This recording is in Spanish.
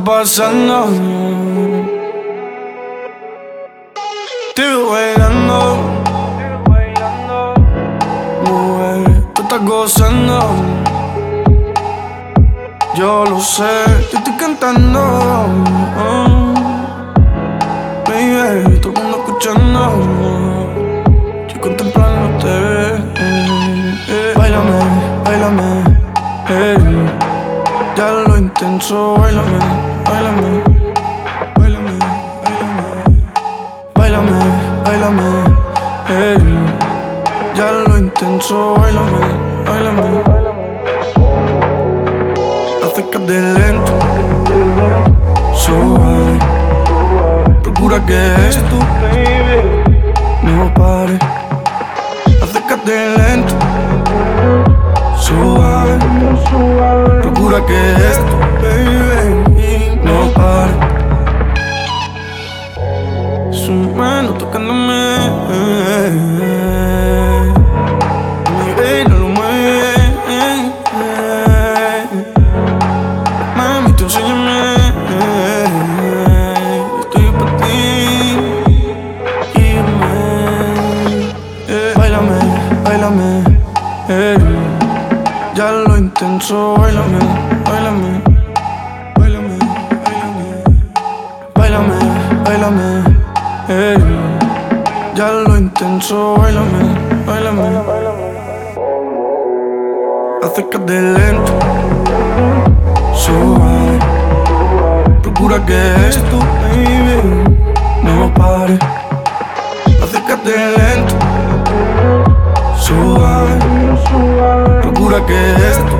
pasando? Te veo bailando, mujer, tú estás gozando. Yo lo sé, te estoy cantando, baby, todo el mundo escuchando. Yo contemplándote, báilame, báilame, ya lo intenso, báilame, báilame, báilame, báilame, báilame, ya lo intenso, báilame, báilame. Acércate lento, suave, procura que esto, no pare. Acércate lento, suave, procura que esto, baby, no pare. Su mano tocándome, mi baby no lo mueve. Mami, tú enséñame, estoy pa' ti. Báilame, báilame, ya lo intenso, báilame, báilame, báilame, báilame, báilame, ya lo intenso, báilame, báilame. Acércate lento, suave, procura que esto, baby, no pare. Acércate lento, suave, procura que esto